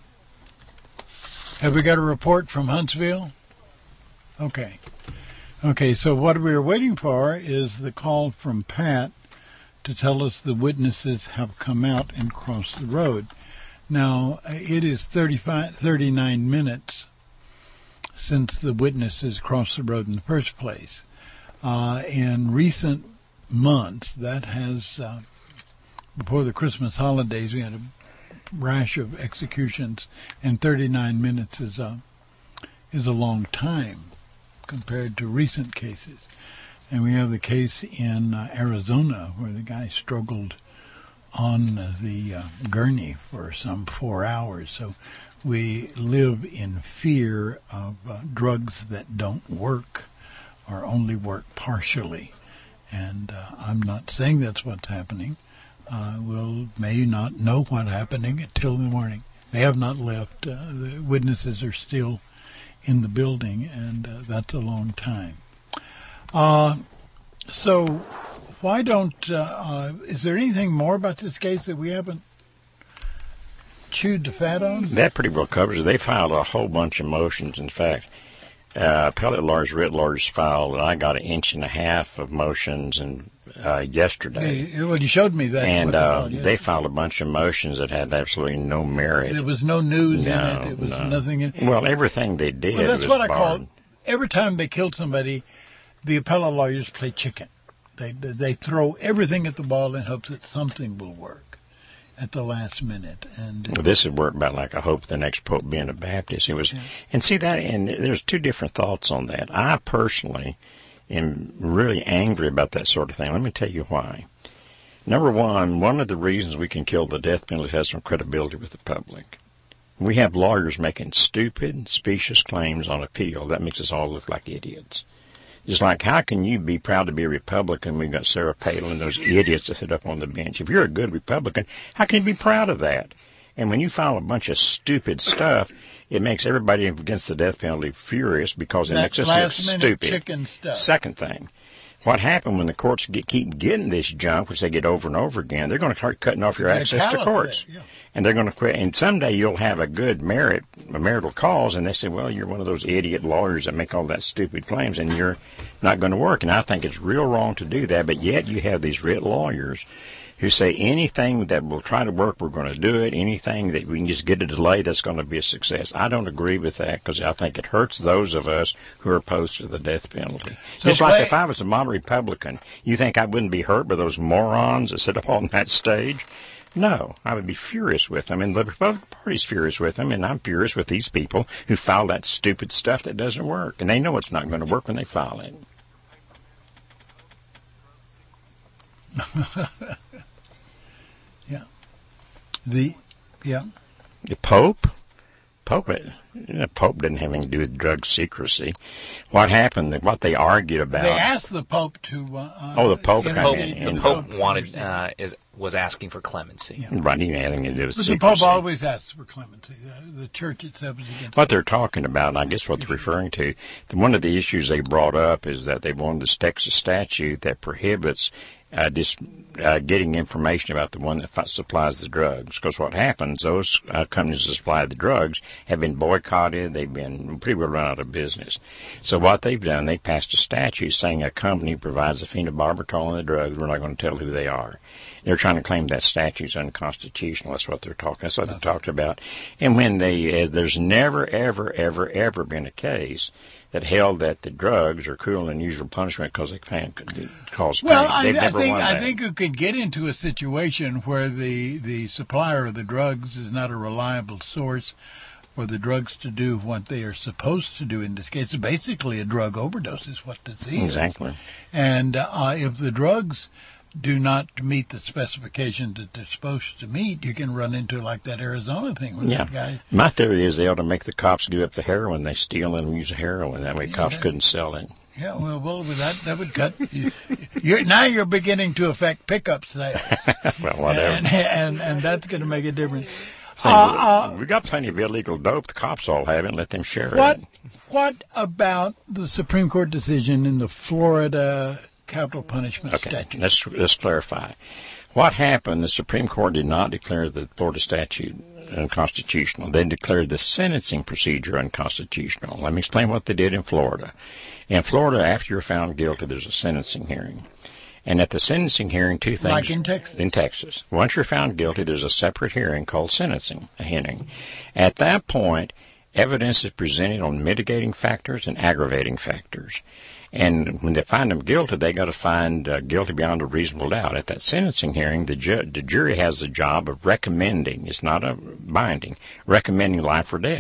Have we got a report from Huntsville? Okay. Okay, so what we are waiting for is the call from Pat to tell us the witnesses have come out and crossed the road. Now, it is thirty-five, thirty-nine minutes since the witnesses crossed the road in the first place. Uh, in recent months, that has, uh, before the Christmas holidays, we had a rash of executions, and thirty-nine minutes is a, is a long time compared to recent cases. And we have the case in uh, Arizona where the guy struggled on the uh, gurney for some four hours. So we live in fear of uh, drugs that don't work or only work partially. And uh, I'm not saying that's what's happening. Uh, we'll may not know what's happening until the morning. They have not left. Uh, the witnesses are still in the building, and uh, that's a long time. Uh, so why don't, uh, uh, is there anything more about this case that we haven't chewed the fat on? That pretty well covers it. They filed a whole bunch of motions. In fact, uh, appellate lawyers, writ lawyers filed, and I got an inch and a half of motions and uh, yesterday. Yeah, well, you showed me that. And they, uh, called, yeah. they filed a bunch of motions that had absolutely no merit. There was no news no, in it. It was no. nothing in it. Well, everything they did Well, that's was what I barred. call it. Every time they killed somebody, the appellate lawyers play chicken. They they throw everything at the wall in hopes that something will work at the last minute. And well, this would work about like I hope the next pope being a Baptist. It was, yeah. And see that, and there's two different thoughts on that. I personally am really angry about that sort of thing. Let me tell you why. Number one, one of the reasons we can kill the death penalty has some credibility with the public. We have lawyers making stupid, specious claims on appeal. That makes us all look like idiots. It's like, how can you be proud to be a Republican? We've got Sarah Palin and those idiots that sit up on the bench. If you're a good Republican, how can you be proud of that? And when you file a bunch of stupid stuff, it makes everybody against the death penalty furious because it that makes us look stupid. Chicken stuff. Second thing, what happened when the courts get, keep getting this junk, which they get over and over again, they're going to start cutting off your access to courts. There, yeah. And they're going to quit. And someday you'll have a good merit, a marital cause, and they say, well, you're one of those idiot lawyers that make all that stupid claims, and you're not going to work. And I think it's real wrong to do that. But yet you have these writ lawyers who say anything that will try to work, we're going to do it. Anything that we can just get a delay, that's going to be a success. I don't agree with that because I think it hurts those of us who are opposed to the death penalty. So Just play- like if I was a moderate Republican, you think I wouldn't be hurt by those morons that sit up on that stage? No, I would be furious with them, and the Republican Party's furious with them, and I'm furious with these people who file that stupid stuff that doesn't work, and they know it's not going to work when they file it. yeah. The, yeah. The Pope? Pope, the Pope didn't have anything to do with drug secrecy. What happened, what they argued about... They asked the Pope to... Uh, oh, the Pope... The Pope, the the Pope wanted, uh, is, was asking for clemency. Yeah. Right, he had anything to do with but secrecy. the Pope always asks for clemency. The, the church itself is against What it. they're talking about, and I guess what they're referring to, one of the issues they brought up is that they wanted this Texas statute that prohibits uh, just uh, getting information about the one that f- supplies the drugs. Because what happens, those uh, companies that supply the drugs have been boycotted. They've been pretty well run out of business. So what they've done, they passed a statute saying a company provides the phenobarbital and the drugs. We're not going to tell who they are. They're trying to claim that statute's unconstitutional. That's what they're talking. That's what they talked about. And when they, uh, there's never, ever, ever, ever been a case that held that the drugs are cruel and unusual punishment because they can cause pain. Well, I, They've I never think won I that. think you could get into a situation where the the supplier of the drugs is not a reliable source for the drugs to do what they are supposed to do. In this case, basically a drug overdose is what this is. Exactly. And uh, if the drugs do not meet the specifications that they're supposed to meet, you can run into like that Arizona thing with Yeah. that guy. My theory is they ought to make the cops give up the heroin they steal and use heroin. That way Yeah, cops that- couldn't sell it. Yeah, well, well, with that that would cut. You, you're, now you're beginning to affect pickup sales, Well, whatever. and and, and that's going to make a difference. Say, Uh, uh, we got plenty of illegal dope. The cops all have it. Let them share What it. what about the Supreme Court decision in the Florida capital punishment Okay, statute? let's let's clarify. What happened? The Supreme Court did not declare the Florida statute unconstitutional. They declared the sentencing procedure unconstitutional. Let me explain what they did in Florida. In Florida, after you're found guilty, there's a sentencing hearing. And at the sentencing hearing, two things. Like in Texas? In Texas. Once you're found guilty, there's a separate hearing called sentencing, a hearing. At that point, evidence is presented on mitigating factors and aggravating factors. And when they find them guilty, they got to find uh, guilty beyond a reasonable doubt. At that sentencing hearing, the, ju- the jury has the job of recommending, it's not a binding, recommending life or death.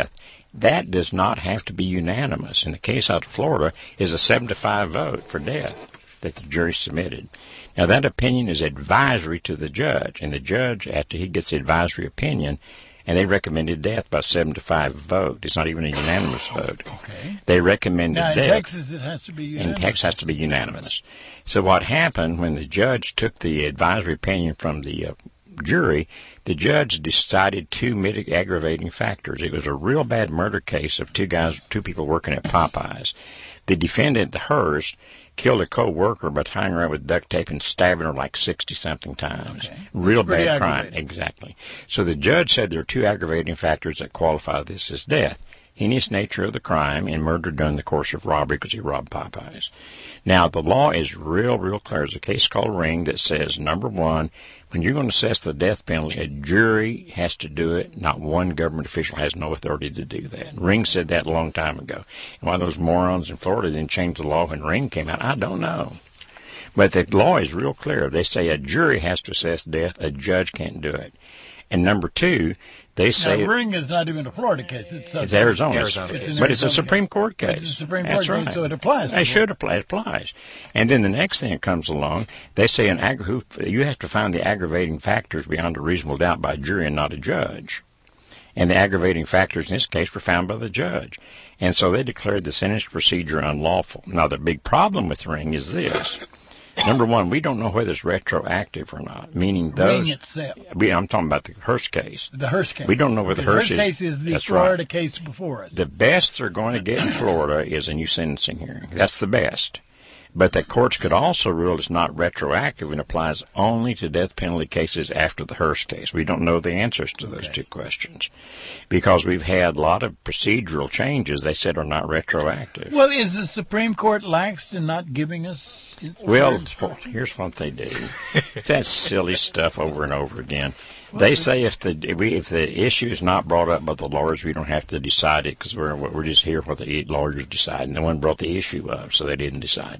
That does not have to be unanimous. In the case out of Florida, is a seven to five vote for death that the jury submitted. Now, that opinion is advisory to the judge, and the judge, after he gets the advisory opinion, and they recommended death by seven to five vote. It's not even a unanimous vote. Okay. They recommended now, in death. Texas, it has to be unanimous. In Texas, it has to be unanimous. So what happened when the judge took the advisory opinion from the uh, jury, the judge decided two mitig- aggravating factors. It was a real bad murder case of two guys, two people working at Popeyes. The defendant, Hearst, killed a co-worker by tying her up with duct tape and stabbing her like sixty-something times. Okay. Real Pretty bad crime. aggravating. Exactly. So the judge said there are two aggravating factors that qualify this as death. Heinous nature of the crime and murder done in the course of robbery because he robbed Popeyes. Now, the law is real, real clear. There's a case called Ring that says, number one, when you're going to assess the death penalty, a jury has to do it. Not one government official has no authority to do that. Ring said that a long time ago. And why those morons in Florida didn't change the law when Ring came out, I don't know. But the law is real clear. They say a jury has to assess death. A judge can't do it. And number two, they say... Now, Ring is not even a Florida case. It's, it's Arizona. Arizona it's case. But it's a Arizona Supreme case. Court case. It's a Supreme That's Court right. case, so it applies. It should apply. It applies. And then the next thing that comes along, they say an ag- who, you have to find the aggravating factors beyond a reasonable doubt by a jury and not a judge. And the aggravating factors in this case were found by the judge. And so they declared the sentence procedure unlawful. Now, the big problem with Ring is this. Number one, we don't know whether it's retroactive or not, meaning those... Ring itself. We, I'm talking about the Hearst case. The Hearst case. We don't know whether the Hearst Hearst is... case is the that's Florida right. case before us. The best they're going to get in Florida is a new sentencing hearing. That's the best. But the courts could also rule it's not retroactive and applies only to death penalty cases after the Hearst case. We don't know the answers to those Okay. two questions because we've had a lot of procedural changes they said are not retroactive. Well, is the Supreme Court lax in not giving us... Well, here's what they do. It's that silly stuff over and over again. They say if the if we if the issue is not brought up by the lawyers, we don't have to decide it because we're we're just here what the lawyers decide. No one brought the issue up, so they didn't decide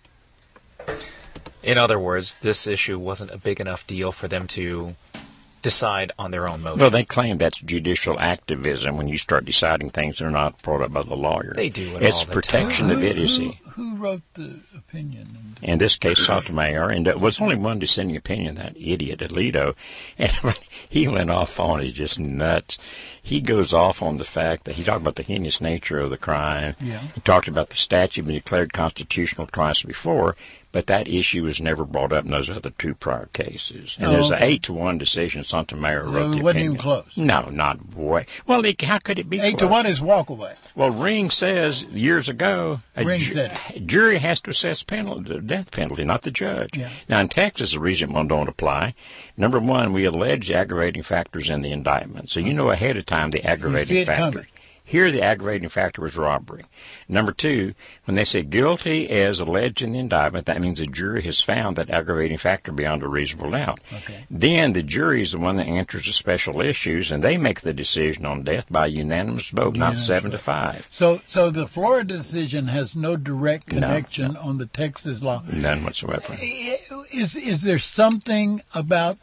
it. In other words, this issue wasn't a big enough deal for them to decide on their own motion. Well, they claim that's judicial activism when you start deciding things that are not brought up by the lawyer. They do it It's all the protection time. of idiocy. Who, who wrote the opinion? In this case, Sotomayor, and there was only one dissenting opinion, that idiot Alito, and he went off on it, just nuts. He goes off on the fact that he talked about the heinous nature of the crime. Yeah. He talked about the statute being declared constitutional twice before, but that issue was never brought up in those other two prior cases. And Oh, there's an okay. eight to one decision. Sotomayor Well, wrote it the wasn't opinion. even close. No, not way. Well, it, how could it be Eight close? to one is walk away. Well, Ring says years ago a Ring ju- said a jury has to assess penalty, the death penalty, not the judge. Yeah. Now, in Texas, the reason one don't apply. Number one, we allege aggravating factors in the indictment, so you know ahead of time the see aggravating it factor. coming. Here, the aggravating factor was robbery. Number two, when they say guilty as alleged in the indictment, that means the jury has found that aggravating factor beyond a reasonable doubt. Okay. Then the jury is the one that answers the special issues, and they make the decision on death by unanimous vote, not Unanimous seven vote. to five. So, so the Florida decision has no direct No, connection on the Texas law. None whatsoever. Is is there something about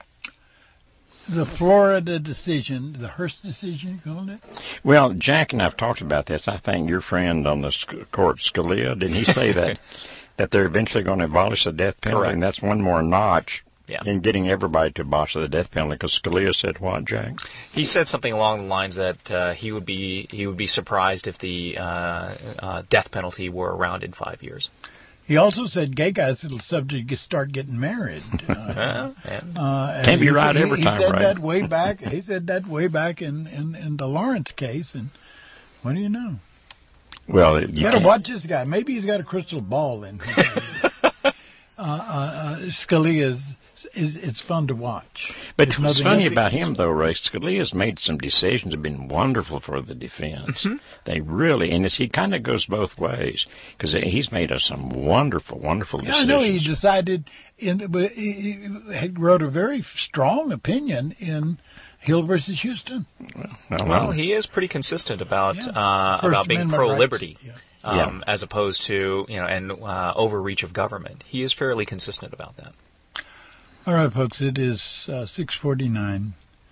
the Florida decision, the Hearst decision, you called it? Well, Jack and I have talked about this. I think your friend on the sc- court, Scalia, didn't he say that that they're eventually going to abolish the death penalty? Correct. And that's one more notch Yeah. in getting everybody to abolish the death penalty. Because Scalia said what, Jack? He said something along the lines that uh, he would be he would be surprised if the uh, uh, death penalty were around in five years. He also said gay guys will subject to start getting married. Uh, Uh, and uh, Can't be he- right he, every he time, said right? that way back. He said that way back in, in, in the Lawrence case, and what do you know? Well, You, you better can't- watch this guy. Maybe he's got a crystal ball in him. uh, uh, uh, Scalia's is it's fun to watch. But There's what's nothing funny else- about him, though, Ray, Scalia's made some decisions that have been wonderful for the defense. They really, and it's, he kind of goes both ways because he's made us some wonderful, wonderful Yeah, I decisions. know he decided in the, but he, he had wrote a very strong opinion in Hill versus Houston. No, well, no. he is pretty consistent about Yeah. uh, First about being Amendment pro rights. liberty, Yeah. um, Yeah. as opposed to you know and uh, overreach of government. He is fairly consistent about that. All right, folks, it is uh, six forty-nine.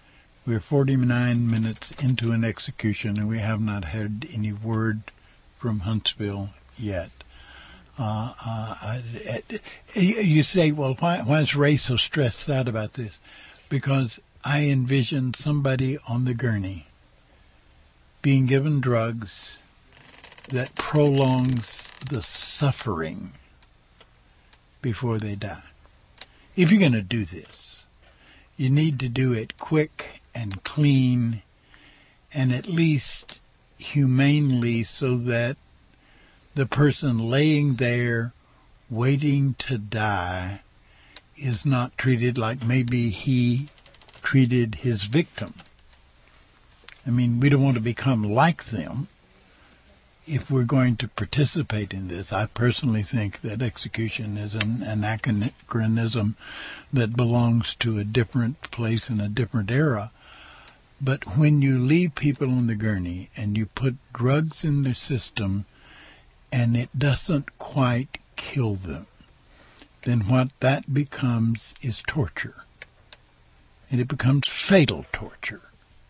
We're forty-nine minutes into an execution, and we have not had any word from Huntsville yet. Uh, uh, you say, well, why, why is Ray so stressed out about this? Because I envision somebody on the gurney being given drugs that prolongs the suffering before they die. If you're going to do this, you need to do it quick and clean and at least humanely, so that the person laying there waiting to die is not treated like maybe he treated his victim. I mean, we don't want to become like them if we're going to participate in this. I personally think that execution is an anachronism that belongs to a different place in a different era. But when you leave people on the gurney and you put drugs in their system and it doesn't quite kill them, then what that becomes is torture. And it becomes fatal torture.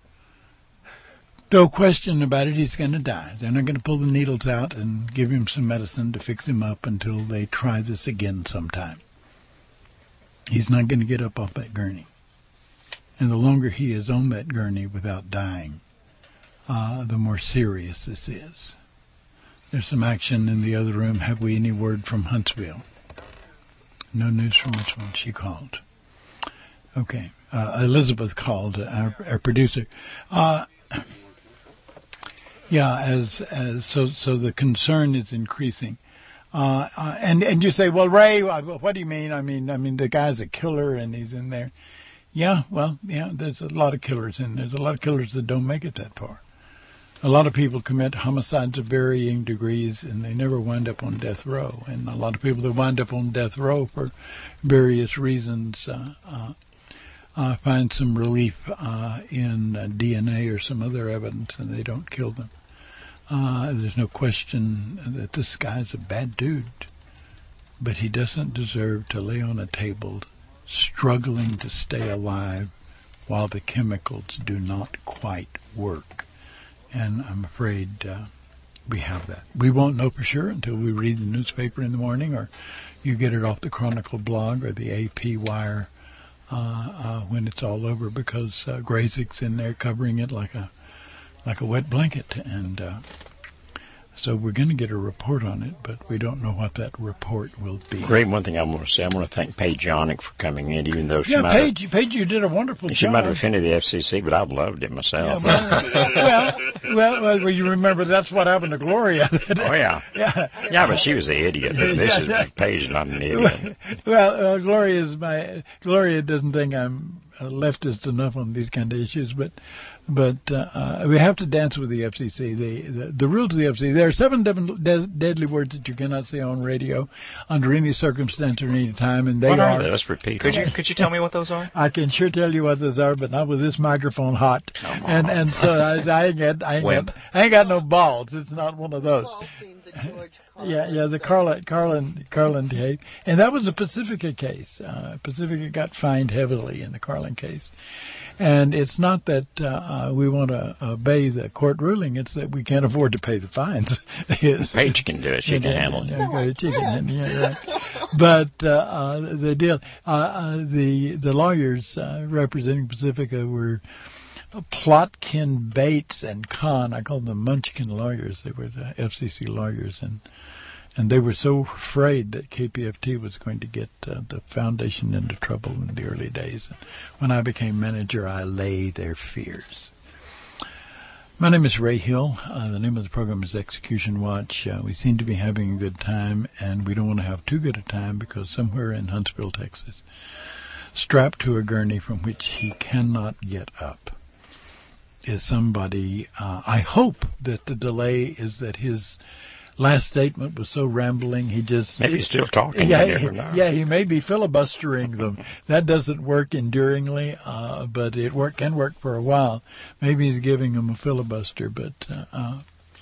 No question about it, he's going to die. They're not going to pull the needles out and give him some medicine to fix him up until they try this again sometime. He's not going to get up off that gurney. And the longer he is on that gurney without dying, uh, the more serious this is. There's some action in the other room. Have we any word from Huntsville? No news from which one? She called. Okay. Uh, Elizabeth called, our, our producer. Uh, yeah, as, as so so the concern is increasing. Uh, uh, and, and you say, well, Ray, what do you mean? I mean, I mean, the guy's a killer and he's in there. Yeah, well, yeah, there's a lot of killers in there. There's a lot of killers that don't make it that far. A lot of people commit homicides of varying degrees, and they never wind up on death row. And a lot of people that wind up on death row for various reasons uh, uh, uh, find some relief uh, in uh, D N A or some other evidence, and they don't kill them. Uh, there's no question that this guy's a bad dude, but he doesn't deserve to lay on a table struggling to stay alive while the chemicals do not quite work. And I'm afraid uh, we have that. We won't know for sure until we read the newspaper in the morning, or you get it off the Chronicle blog or the A P wire uh, uh, when it's all over, because uh, Grayzik's in there covering it like a like a wet blanket. And uh, so we're going to get a report on it, but we don't know what that report will be. Great. One thing I want to say, I want to thank Paige Yonick for coming in, even though she yeah, might Paige, have, Paige, you did a wonderful she job. She might have offended the F C C, but I've loved it myself. Yeah, well, well, well, well, you remember that's what happened to Gloria. Oh, yeah. yeah. Yeah, but she was an idiot. But this yeah, is Paige, not an idiot. Well, uh, Gloria is my, Gloria doesn't think I'm leftist enough on these kind of issues, but but uh, uh, we have to dance with the F C C. The, the the rules of the F C C. There are seven de- deadly words that you cannot say on radio under any circumstance or any time, and they what are. are they? Let's repeat. Could you could you tell me what those are? I can sure tell you what those are, but not with this microphone hot. Come on. And and so I, I ain't got I ain't got, I ain't got no balls. It's not one of those. Yeah, yeah, the Carlin, Carlin, Carlin case, and that was a Pacifica case. Uh, Pacifica got fined heavily in the Carlin case, and it's not that uh, uh, we want to obey the court ruling; it's that we can't afford to pay the fines. Paige can do it; she can handle it. Yeah, she can handle it. Yeah, right. But uh, uh, the deal, uh, uh, the the lawyers uh, representing Pacifica were Plotkin, Bates, and Kahn. I call them Munchkin lawyers. They were the F C C lawyers, and and they were so afraid that K P F T was going to get uh, the foundation into trouble in the early days. And when I became manager, I allayed their fears. My name is Ray Hill. Uh, the name of the program is Execution Watch. Uh, we seem to be having a good time, and we don't want to have too good a time, because somewhere in Huntsville, Texas, strapped to a gurney from which he cannot get up, is somebody. Uh, I hope that the delay is that his last statement was so rambling he just maybe he's still talking. Yeah, you never know. yeah, he may be filibustering them. That doesn't work enduringly, uh, but it work can work for a while. Maybe he's giving them a filibuster, but uh, uh,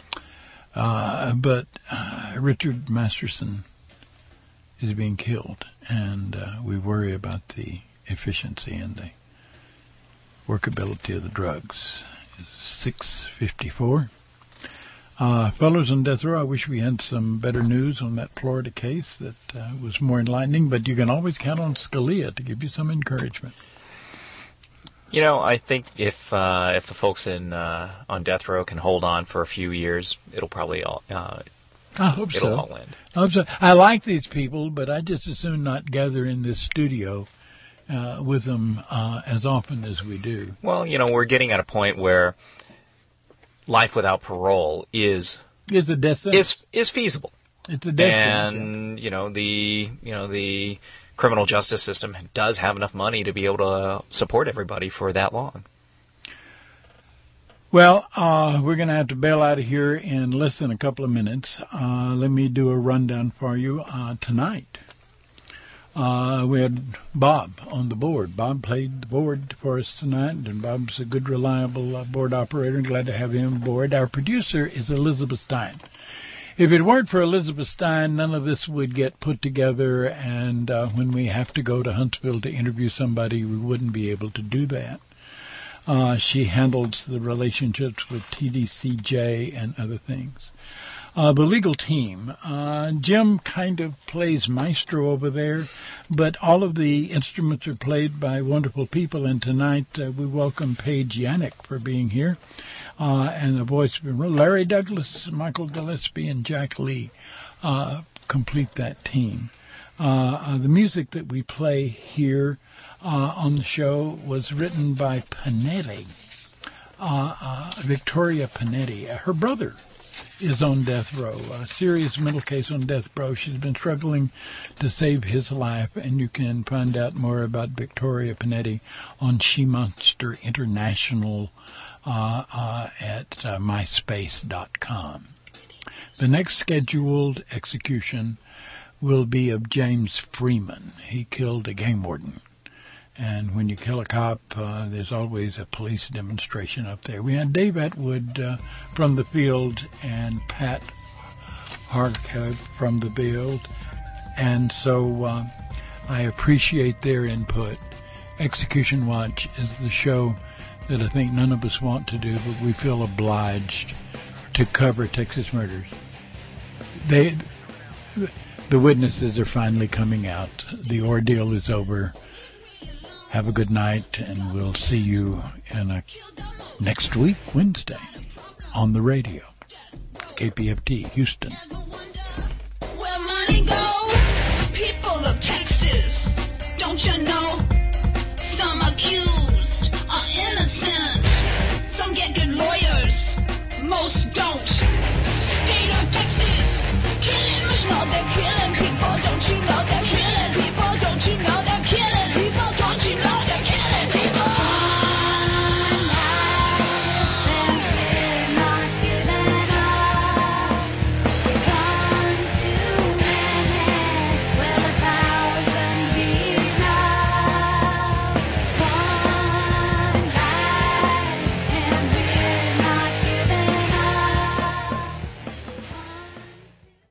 uh, but uh, Richard Masterson is being killed, and uh, we worry about the efficiency and the workability of the drugs. It's six fifty-four. Uh, fellows on death row, I wish we had some better news on that Florida case that uh, was more enlightening, but you can always count on Scalia to give you some encouragement. You know, I think if uh, if the folks in uh, on death row can hold on for a few years, it'll probably all uh, I hope it'll so. all end. I hope so. I like these people, but I just as soon not gather in this studio uh, with them uh, as often as we do. Well, you know, we're getting at a point where life without parole is It's a death sentence. is is feasible. It's a death and sentence. you know the you know the criminal justice system does have enough money to be able to support everybody for that long. Well, uh, we're going to have to bail out of here in less than a couple of minutes. Uh, let me do a rundown for you uh, tonight. Uh, we had Bob on the board. Bob played the board for us tonight, and Bob's a good, reliable uh, board operator. Glad to have him aboard. Our producer is Elizabeth Stein. If it weren't for Elizabeth Stein, none of this would get put together, and uh, when we have to go to Huntsville to interview somebody, we wouldn't be able to do that. Uh, she handles the relationships with T D C J and other things. Uh, the legal team, uh, Jim kind of plays maestro over there, but all of the instruments are played by wonderful people, and tonight uh, we welcome Paige Yannick for being here. Uh, and the voice of Larry Douglas, Michael Gillespie, and Jack Lee uh, complete that team. Uh, uh, the music that we play here uh, on the show was written by Panetti, uh, uh, Victoria Panetti. Her brother is on death row, a serious mental case on death row. She's been struggling to save his life, and you can find out more about Victoria Panetti on She Monster International Uh, uh, at uh, myspace dot com. The next scheduled execution will be of James Freeman. He killed a game warden. And when you kill a cop, uh, there's always a police demonstration up there. We had Dave Atwood uh, from the field and Pat Harkhead from the field. And so uh, I appreciate their input. Execution Watch is the show that I think none of us want to do, but we feel obliged to cover Texas murders. They, the witnesses are finally coming out. The ordeal is over. Have a good night, and we'll see you in a, next week, Wednesday, on the radio. K P F T, Houston. Where money go, people of Texas, don't you know? Some accused are innocent. Some get good lawyers, most don't. State of Texas, killing much, know they're killing people. Don't you know that?